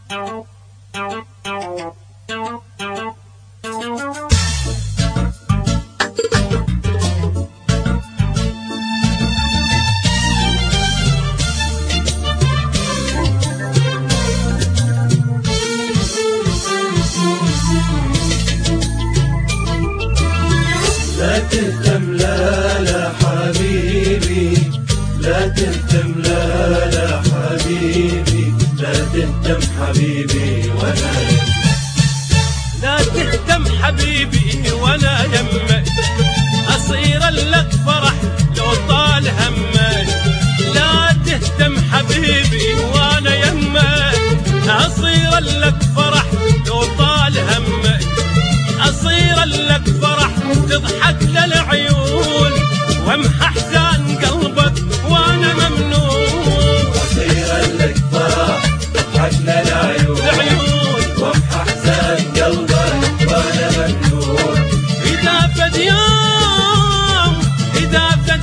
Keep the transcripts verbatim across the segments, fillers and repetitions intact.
لا تهتم لا لا حبيبي، لا تهتم لا لا حبيبي، لا تهتم حبيبي ولا يمك، لا تهتم حبيبي ولا يمك، أصير لك فرح لو طال همك. لا تهتم حبيبي ولا يمك، أصير لك فرح لو طال همك. أصير لك فرح تضحك للعيون وامح احزان قلبك وانا ممنون. أصير لك فرح تضحك للعيون وامح احزان قلبك وانا ممنون. إذا فد يوم إذا فد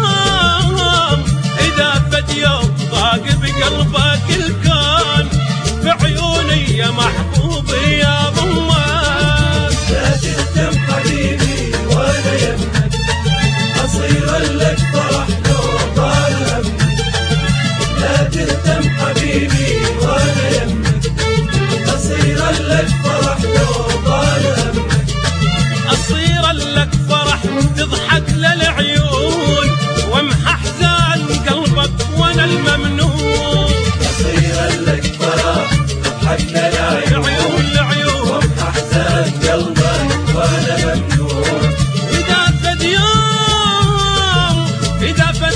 يوم إذا فد يوم ضاق بقلبك الكون، بعيوني يا محبوبي يا ضمك. لا تهتم حبيبي ولا يمك، أصير لك فرح لو طال همك. لا تهتم حبيبي ولا يمك، أصير لك فرح لو طال همك. أصير لك فرح تضحك للعيون وامح احزان قلبك وانا الممنون. أصير لك فرح تضحك للعيون العيون وامح احزان قلبك وانا ممنون. إذا فد يوم إذا فد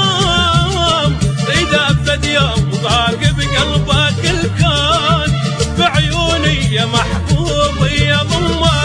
يوم إذا فد يوم ضاق بقلبك الكون، بعيوني يا محبوبي يا ضمك.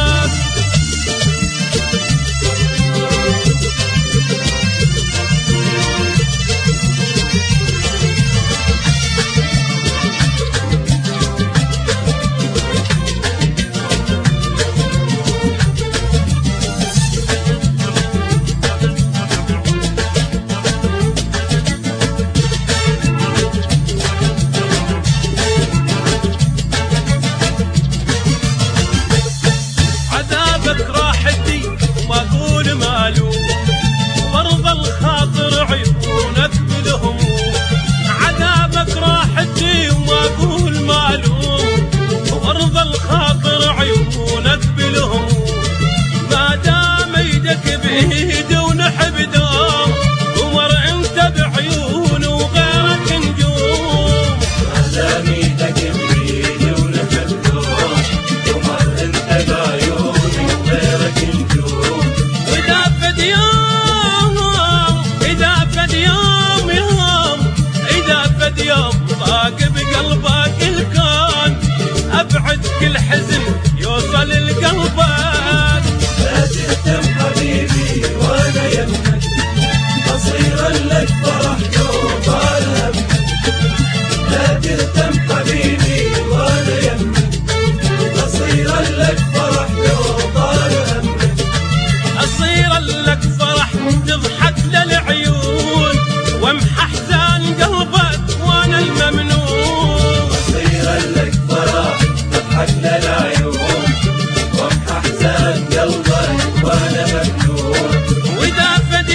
عذابك راحتي وما اقول مالو، برضى الخاطر عيونك بالهموم. عذابك راحتي وما اقول مالو، برضى الخاطر عيونك بالهموم. ما دام ايدك بايدي ونحب دوم، قمر انت بعيون وغيرك نجوم. ما دام ايدك بايدي ونحب دوم، قمر انت بعيوني وغيرك نجوم. وإذا فد يوم إذا فد يوم يوم إذا فد يوم ضاق بقلبك الكون، أبعد كل حزن يوصل لقلبك. لا تهتم حبيبي ولا يمك، أصير لك فرح لو طال همك. لا تهتم حبيبي ولا يمك، أصير لك فرح لو طال همك. أصير لك فرح تضحك للعيون وامح احزان قلبك وانا الممنون. أصير لك فرح تضحك للعيون وامح احزان قلبك وانا ممنون. وإذا فد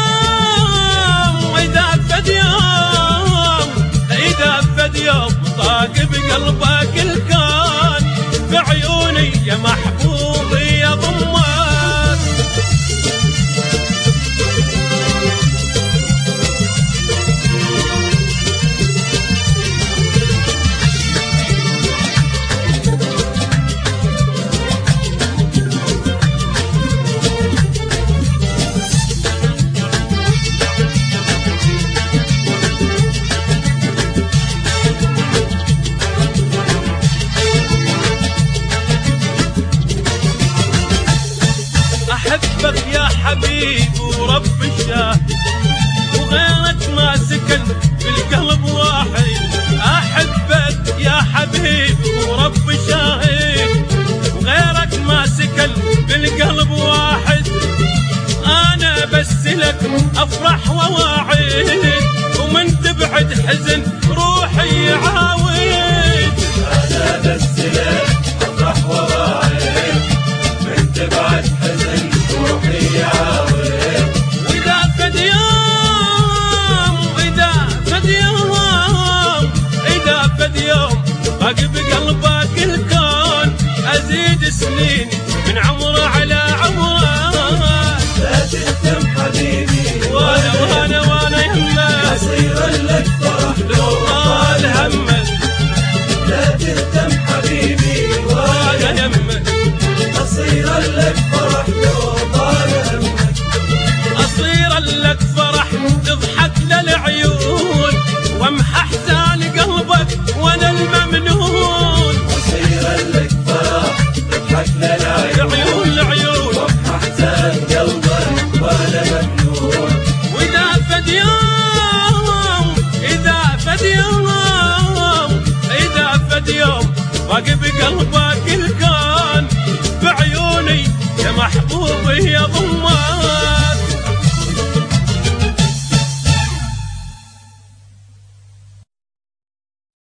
يوم وإذا فد يوم إذا فد يوم ضاق بقلبك الكون، بعيوني يا محبوبي يا ضمك. فد يوم باقي بقلبك الكون ازيد سنين من عمره على عمره لا تهتم حبيبي وانا وانا وانا يمك أصير لك فرح لو طال همك لا تهتم حبيبي وانا يمك أصير لك فرح لو طال همك أصير لك فرح تضحك للعيون وامحى احزان قلبك وانا الممنون أصير لك فرح تضحك للعيون العيون العيون وامحى احزان قلبك وانا ممنون واذا فد يوم اذا فد يوم اذا فد يوم باقي بقلبك الكون